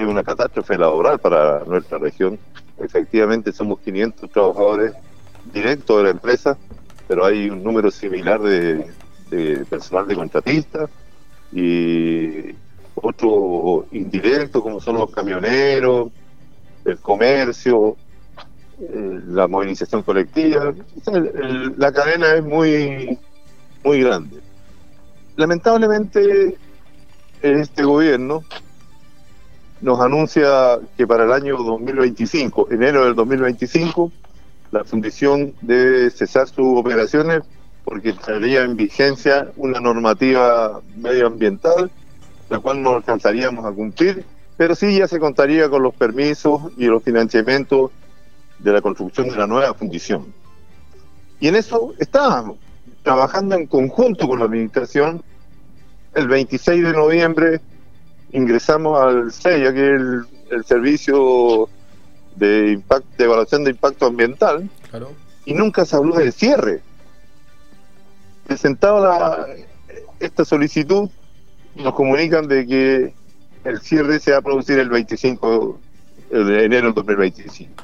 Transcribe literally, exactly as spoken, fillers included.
es una catástrofe laboral para nuestra región. Efectivamente somos quinientos trabajadores directos de la empresa, pero hay un número similar de, de personal de contratistas y otro indirecto, como son los camioneros, el comercio, eh, la movilización colectiva. O sea, el, el, la cadena es muy, muy grande. Lamentablemente, este gobierno nos anuncia que para el año dos mil veinticinco, enero del dos mil veinticinco, la fundición debe cesar sus operaciones porque estaría en vigencia una normativa medioambiental, la cual no alcanzaríamos a cumplir, pero sí ya se contaría con los permisos y los financiamientos de la construcción de la nueva fundición. Y en eso estábamos, trabajando en conjunto con la administración. El veintiséis de noviembre ingresamos al SEIA, que es el, el servicio de, impact, de evaluación de impacto ambiental, claro. Y nunca se habló del cierre. Presentado la, esta solicitud, nos comunican de que el cierre se va a producir el veinticinco de enero del dos mil veinticinco.